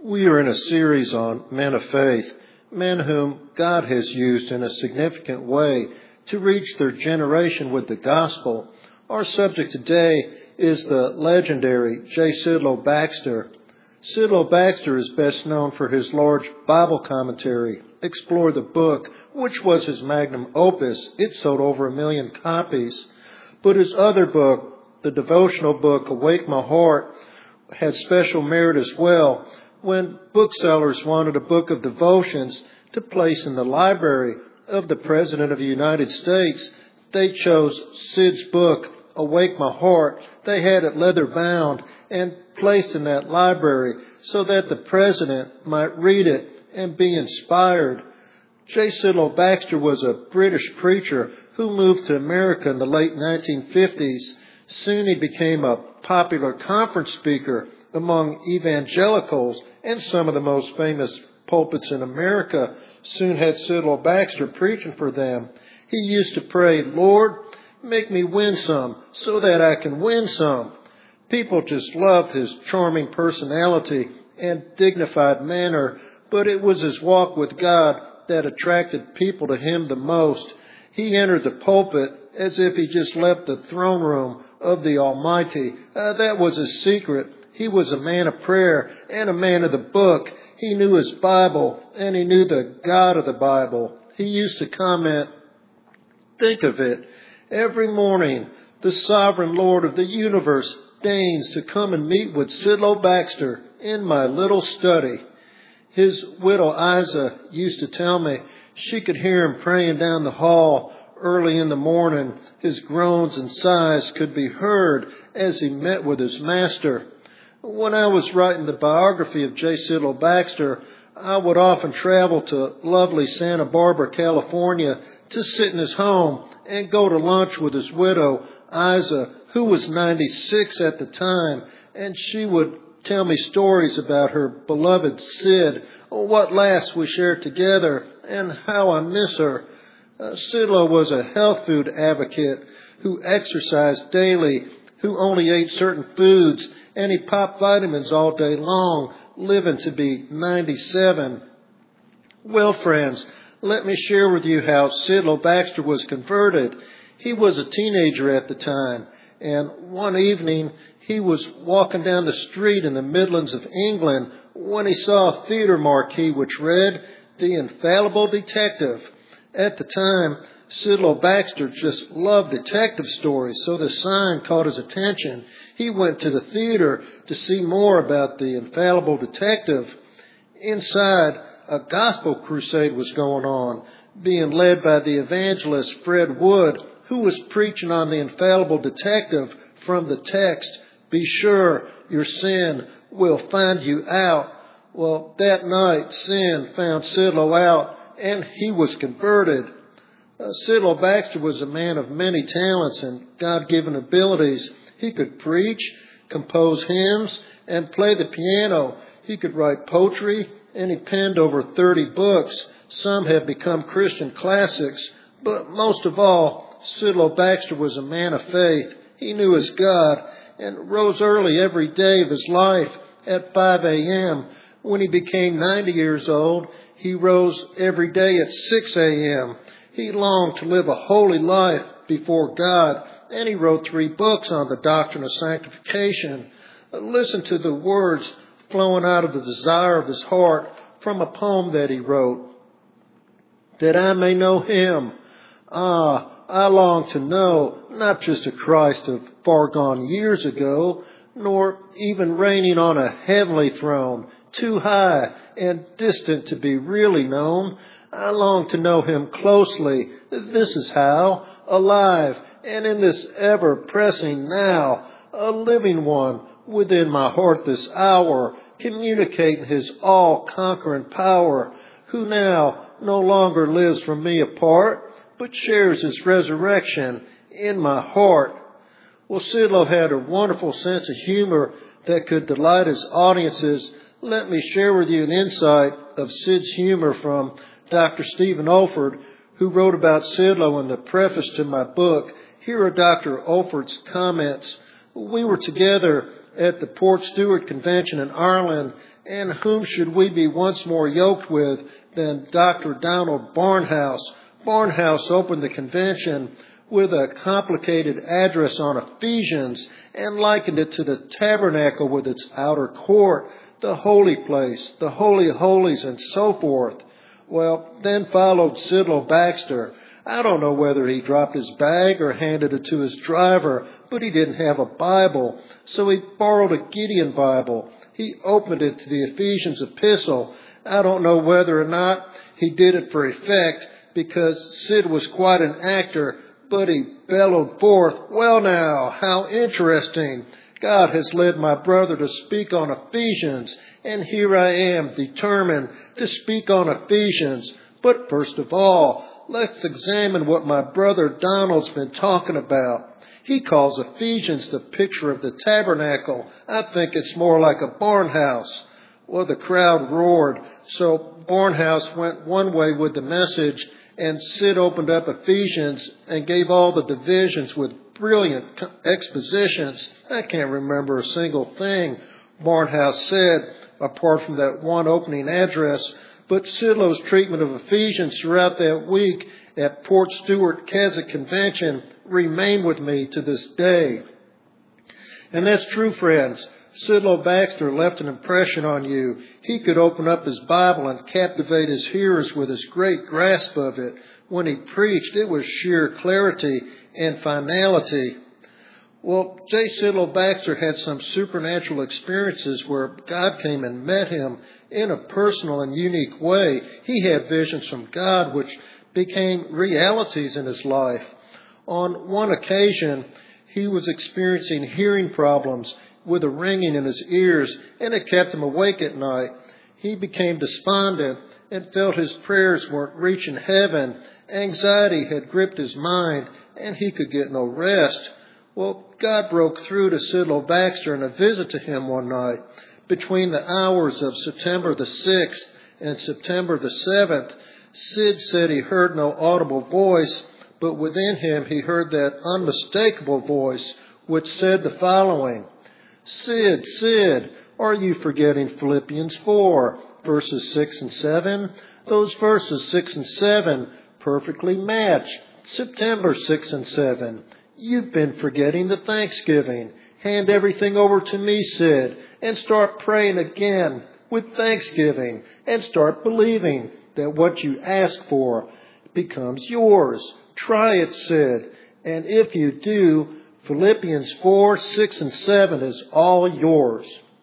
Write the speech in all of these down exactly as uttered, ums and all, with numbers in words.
We are in a series on men of faith, men whom God has used in a significant way to reach their generation with the gospel. Our subject today is the legendary J. Sidlow Baxter. Sidlow Baxter is best known for his large Bible commentary, Explore the Book, which was his magnum opus. It sold over a million copies. But his other book, the devotional book, Awake My Heart, had special merit as well. When booksellers wanted a book of devotions to place in the library of the President of the United States, they chose Sid's book, Awake My Heart. They had it leather bound and placed in that library so that the President might read it and be inspired. J. Sidlow Baxter was a British preacher who moved to America in the late nineteen fifties. Soon he became a popular conference speaker among evangelicals, and some of the most famous pulpits in America soon had Sidlow Baxter preaching for them. He used to pray, "Lord, make me win some so that I can win some." People just loved his charming personality and dignified manner, but it was his walk with God that attracted people to him the most. He entered the pulpit as if he just left the throne room of the Almighty. Uh, that was his secret. He was a man of prayer and a man of the book. He knew his Bible and he knew the God of the Bible. He used to comment, "Think of it. Every morning, the sovereign Lord of the universe deigns to come and meet with Sidlow Baxter in my little study." His widow Isa used to tell me she could hear him praying down the hall early in the morning. His groans and sighs could be heard as he met with his master. When I was writing the biography of J. Sidlow Baxter, I would often travel to lovely Santa Barbara, California, to sit in his home and go to lunch with his widow, Isa, who was ninety-six at the time, and she would tell me stories about her beloved Sid, what laughs we shared together, and how I miss her. Uh, Sidlow was a health food advocate who exercised daily, who only ate certain foods, and he popped vitamins all day long, living to be ninety-seven. Well, friends, let me share with you how Sidlow Baxter was converted. He was a teenager at the time, and one evening he was walking down the street in the Midlands of England when he saw a theater marquee which read, "The Infallible Detective." At the time, Sidlow Baxter just loved detective stories, so the sign caught his attention. He went to the theater to see more about the Infallible Detective. Inside, a gospel crusade was going on, being led by the evangelist Fred Wood, who was preaching on the Infallible Detective from the text, "Be sure your sin will find you out." Well, that night, sin found Sidlow out, and he was converted. Uh, Sidlow Baxter was a man of many talents and God-given abilities. He could preach, compose hymns, and play the piano. He could write poetry, and he penned over thirty books. Some have become Christian classics, but most of all, Sidlow Baxter was a man of faith. He knew his God and rose early every day of his life at five a.m. When he became ninety years old, he rose every day at six a.m. He longed to live a holy life before God, and he wrote three books on the doctrine of sanctification. Listen to the words flowing out of the desire of his heart from a poem that he wrote. "That I may know him. Ah, I long to know not just a Christ of far gone years ago, nor even reigning on a heavenly throne, too high and distant to be really known. I long to know him closely. This is how, alive and in this ever-pressing now, a living one within my heart this hour, communicating his all-conquering power, who now no longer lives from me apart, but shares his resurrection in my heart." Well, Sidlow had a wonderful sense of humor that could delight his audiences. Let me share with you an insight of Sid's humor from Doctor Stephen Olford, who wrote about Sidlow in the preface to my book. Here are Doctor Olford's comments. "We were together at the Port Stewart Convention in Ireland, and whom should we be once more yoked with than Doctor Donald Barnhouse. Barnhouse opened the convention with a complicated address on Ephesians and likened it to the tabernacle with its outer court, the holy place, the holy of holies, and so forth. Well, then followed Sidlow Baxter. I don't know whether he dropped his bag or handed it to his driver, but he didn't have a Bible, so he borrowed a Gideon Bible. He opened it to the Ephesians epistle. I don't know whether or not he did it for effect, because Sid was quite an actor, but he bellowed forth, "Well now, how interesting. God has led my brother to speak on Ephesians, and here I am determined to speak on Ephesians. But first of all, let's examine what my brother Donald's been talking about. He calls Ephesians the picture of the tabernacle. I think it's more like a barn house." Well, the crowd roared, so Barnhouse went one way with the message, and Sid opened up Ephesians and gave all the divisions with brilliant expositions. I can't remember a single thing Barnhouse said, apart from that one opening address, but Sidlow's treatment of Ephesians throughout that week at Port Stewart Keswick Convention remain with me to this day. And that's true, friends. Sidlow Baxter left an impression on you. He could open up his Bible and captivate his hearers with his great grasp of it. When he preached, it was sheer clarity and finality. Well, J. Sidlow Baxter had some supernatural experiences where God came and met him in a personal and unique way. He had visions from God which became realities in his life. On one occasion, he was experiencing hearing problems with a ringing in his ears, and it kept him awake at night. He became despondent and felt his prayers weren't reaching heaven. Anxiety had gripped his mind, and he could get no rest. Well, God broke through to Sidlow Baxter in a visit to him one night. Between the hours of September the sixth and September the seventh, Sid said he heard no audible voice, but within him he heard that unmistakable voice which said the following: "Sid, Sid, are you forgetting Philippians four, verses six and seven? Those verses six and seven perfectly match September six and seven. You've been forgetting the Thanksgiving. Hand everything over to me, Sid, and start praying again with thanksgiving, and start believing that what you ask for becomes yours. Try it, Sid, and if you do, Philippians four, six, and seven is all yours."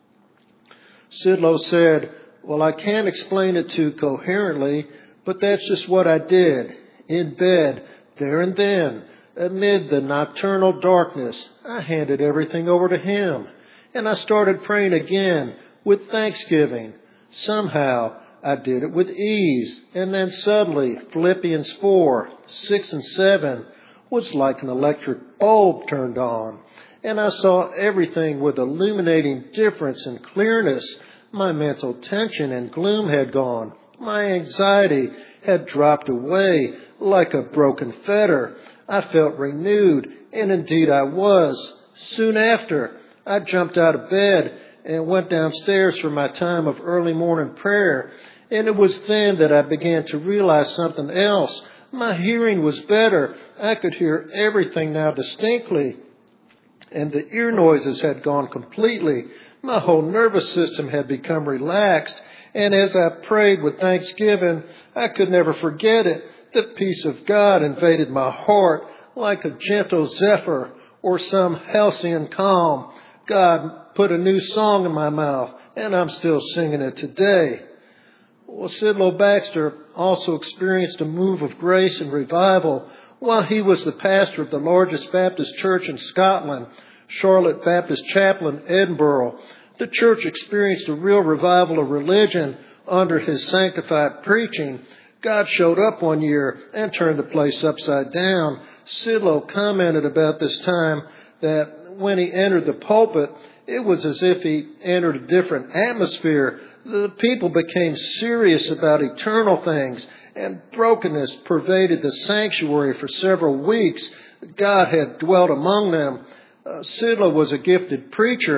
Sidlow said, "Well, I can't explain it too coherently, but that's just what I did. In bed, there and then, amid the nocturnal darkness, I handed everything over to him, and I started praying again with thanksgiving. Somehow, I did it with ease, and then suddenly Philippians four, six, and seven was like an electric bulb turned on, and I saw everything with illuminating difference and clearness. My mental tension and gloom had gone. My anxiety had dropped away like a broken fetter. I felt renewed, and indeed I was. Soon after, I jumped out of bed and went downstairs for my time of early morning prayer, and it was then that I began to realize something else. My hearing was better. I could hear everything now distinctly, and the ear noises had gone completely. My whole nervous system had become relaxed, and as I prayed with thanksgiving, I could never forget it. The peace of God invaded my heart like a gentle zephyr or some halcyon calm. God put a new song in my mouth, and I'm still singing it today." Well, Sidlow Baxter also experienced a move of grace and revival while he was the pastor of the largest Baptist church in Scotland, Charlotte Baptist Chapel in Edinburgh. The church experienced a real revival of religion under his sanctified preaching. God showed up one year and turned the place upside down. Sidlow commented about this time that when he entered the pulpit, it was as if he entered a different atmosphere. The people became serious about eternal things, and brokenness pervaded the sanctuary for several weeks. God had dwelt among them. Uh, Sidlow was a gifted preacher,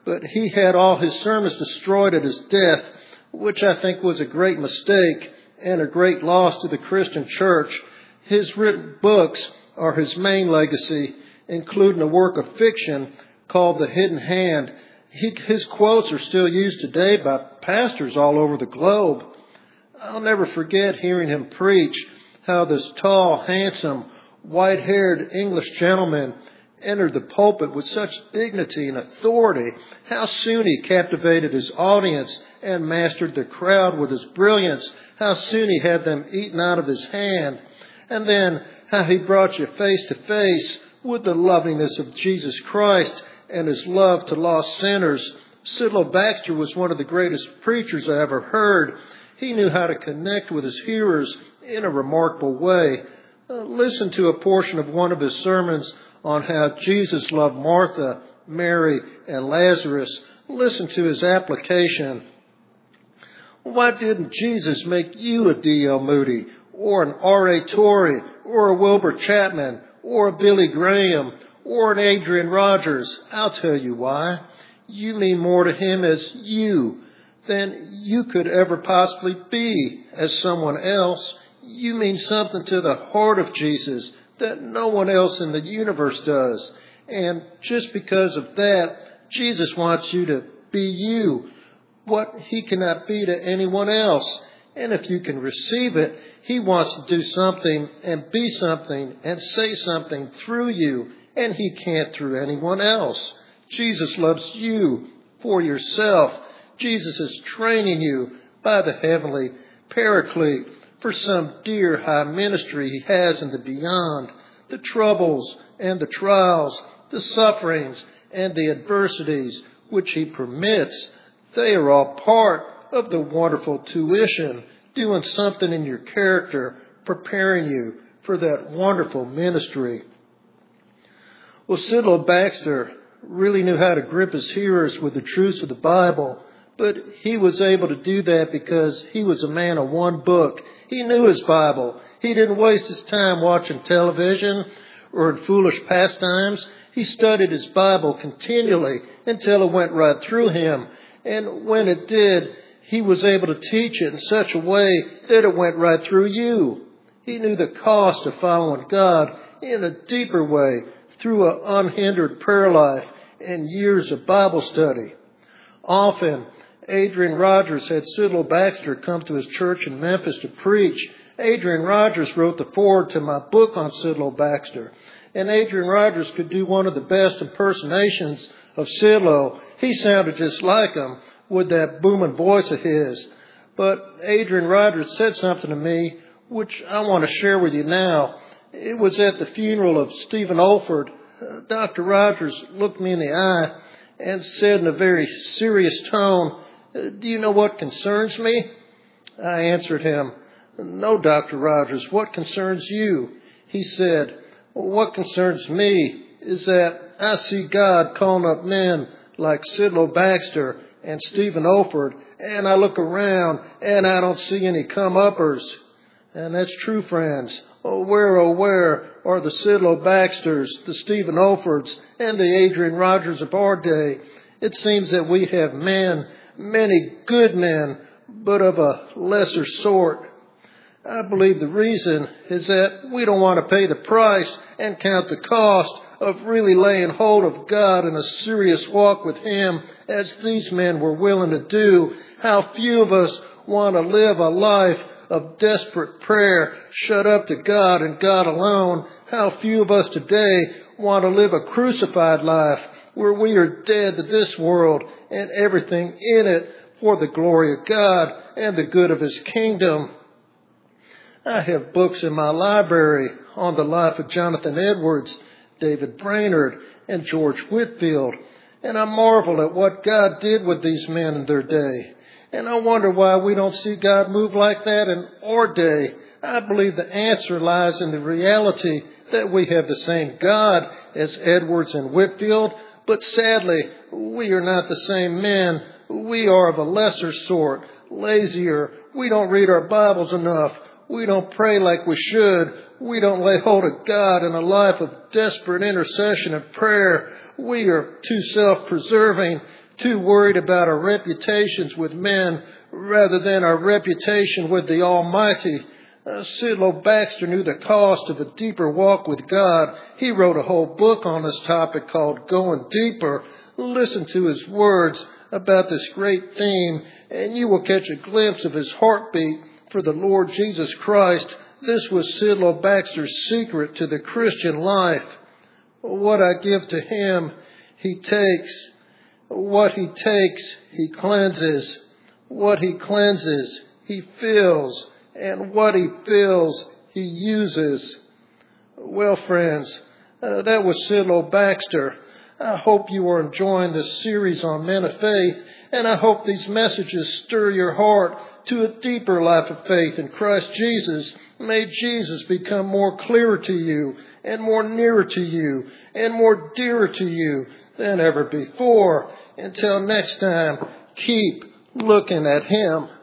but he had all his sermons destroyed at his death, which I think was a great mistake and a great loss to the Christian church. His written books are his main legacy, including a work of fiction called The Hidden Hand. He, his quotes are still used today by pastors all over the globe. I'll never forget hearing him preach how this tall, handsome, white-haired English gentleman entered the pulpit with such dignity and authority, how soon he captivated his audience and mastered the crowd with his brilliance, how soon he had them eaten out of his hand, and then how he brought you face to face with the loveliness of Jesus Christ and his love to lost sinners. Sidlow Baxter was one of the greatest preachers I ever heard. He knew how to connect with his hearers in a remarkable way. Uh, listen to a portion of one of his sermons on how Jesus loved Martha, Mary, and Lazarus. Listen to his application. Why didn't Jesus make you a D L Moody, or an R A Torrey, or a Wilbur Chapman, or a Billy Graham, or an Adrian Rogers? I'll tell you why. You mean more to him as you than you could ever possibly be as someone else. You mean something to the heart of Jesus that no one else in the universe does. And just because of that, Jesus wants you to be you, what he cannot be to anyone else. And if you can receive it, he wants to do something and be something and say something through you, and he can't through anyone else. Jesus loves you for yourself. Jesus is training you by the heavenly Paraclete for some dear high ministry he has in the beyond. The troubles and the trials, the sufferings and the adversities which he permits, they are all part of the wonderful tuition, doing something in your character, preparing you for that wonderful ministry. Well, Sidlow Baxter really knew how to grip his hearers with the truths of the Bible, but he was able to do that because he was a man of one book. He knew his Bible. He didn't waste his time watching television or in foolish pastimes. He studied his Bible continually until it went right through him. And when it did, he was able to teach it in such a way that it went right through you. He knew the cost of following God in a deeper way through an unhindered prayer life and years of Bible study. Often, Adrian Rogers had Sidlow Baxter come to his church in Memphis to preach. Adrian Rogers wrote the foreword to my book on Sidlow Baxter. And Adrian Rogers could do one of the best impersonations of Sidlow. He sounded just like him with that booming voice of his. But Adrian Rogers said something to me which I want to share with you now. It was at the funeral of Stephen Olford. Uh, Doctor Rogers looked me in the eye and said in a very serious tone, "Do you know what concerns me?" I answered him, "No, Doctor Rogers, what concerns you?" He said, "Well, what concerns me is that I see God calling up men like Sidlow Baxter and Stephen Olford, and I look around and I don't see any come-uppers." And that's true, friends. Oh, where, oh, where are the Sidlow Baxters, the Stephen Olfords, and the Adrian Rogers of our day? It seems that we have men, many good men, but of a lesser sort. I believe the reason is that we don't want to pay the price and count the cost of really laying hold of God in a serious walk with Him as these men were willing to do. How few of us want to live a life of desperate prayer, shut up to God and God alone. How few of us today want to live a crucified life where we are dead to this world and everything in it for the glory of God and the good of His kingdom. I have books in my library on the life of Jonathan Edwards, David Brainerd, and George Whitefield, and I marvel at what God did with these men in their day. And I wonder why we don't see God move like that in our day. I believe the answer lies in the reality that we have the same God as Edwards and Whitefield, but sadly, we are not the same men. We are of a lesser sort, lazier. We don't read our Bibles enough. We don't pray like we should. We don't lay hold of God in a life of desperate intercession and prayer. We are too self-preserving, too worried about our reputations with men rather than our reputation with the Almighty. Uh, Sidlow Baxter knew the cost of a deeper walk with God. He wrote a whole book on this topic called Going Deeper. Listen to his words about this great theme, and you will catch a glimpse of his heartbeat for the Lord Jesus Christ. This was Sidlow Baxter's secret to the Christian life. What I give to him, he takes. What he takes, he cleanses. What he cleanses, he fills. And what he fills, he uses. Well, friends, uh, that was Sidlow Baxter. I hope you are enjoying this series on men of faith, and I hope these messages stir your heart to a deeper life of faith in Christ Jesus. May Jesus become more clearer to you, and more nearer to you, and more dearer to you than ever before. Until next time, keep looking at him.